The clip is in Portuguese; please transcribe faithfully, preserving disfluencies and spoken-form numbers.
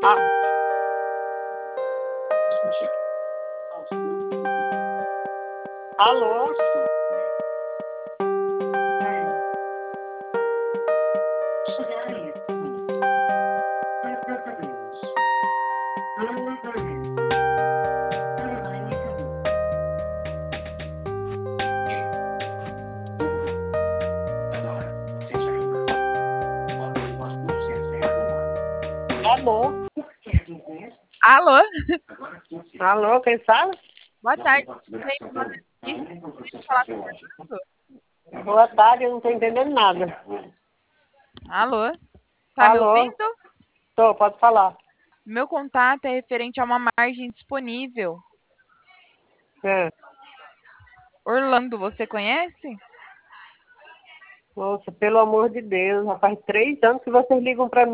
Ah, alô? Alô? Alô? Alô, quem fala? Boa tarde. Tem uma notícia de falar com o Orlando? Boa tarde, eu não estou entendendo nada. Alô? Tá me Alô? ouvindo? Tô, pode falar. Meu contato é referente a uma margem disponível. É. Orlando, você conhece? Nossa, pelo amor de Deus, já faz três anos que vocês ligam para mim.